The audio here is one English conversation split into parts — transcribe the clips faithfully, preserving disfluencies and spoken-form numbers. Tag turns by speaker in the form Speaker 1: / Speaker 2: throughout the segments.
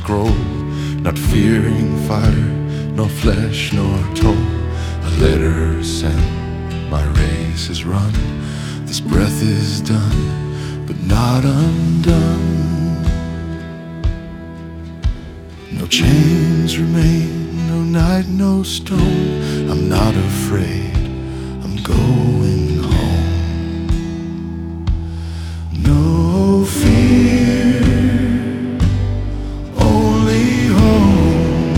Speaker 1: scroll, not fearing fire, nor flesh, nor toll. A letter sent, my race is run. This breath is done, but not undone. No chains remain, no night, no stone. I'm not afraid, I'm going home. No fear, only home,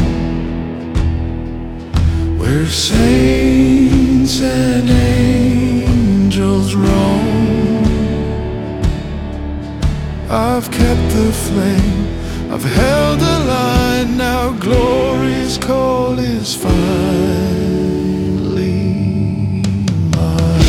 Speaker 1: where saints and angels roam. I've kept the flame, I've held the line, now glory's call is finally mine.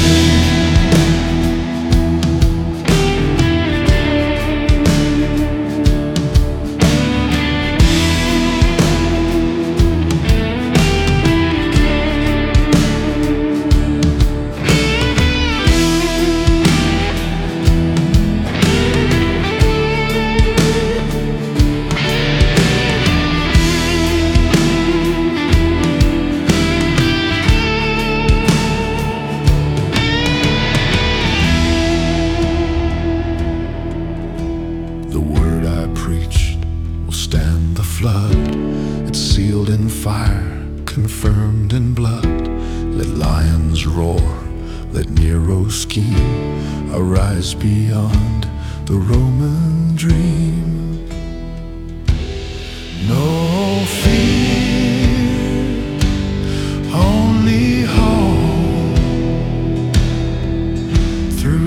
Speaker 1: It's sealed in fire, confirmed in blood. Let lions roar, let Nero scheme, arise beyond the Roman dream. No fear, only hope. Through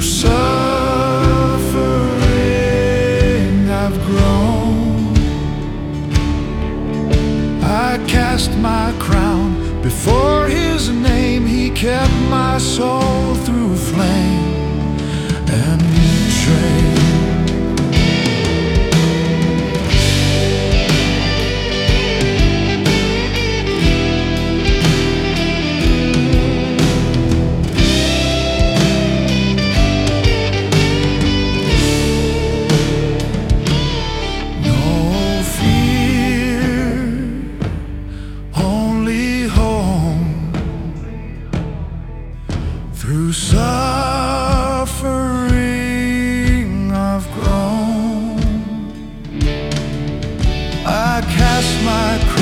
Speaker 1: suffering I've grown. I cast my crown before his name. He kept my soul through flame and shame. Through suffering I've grown. I cast my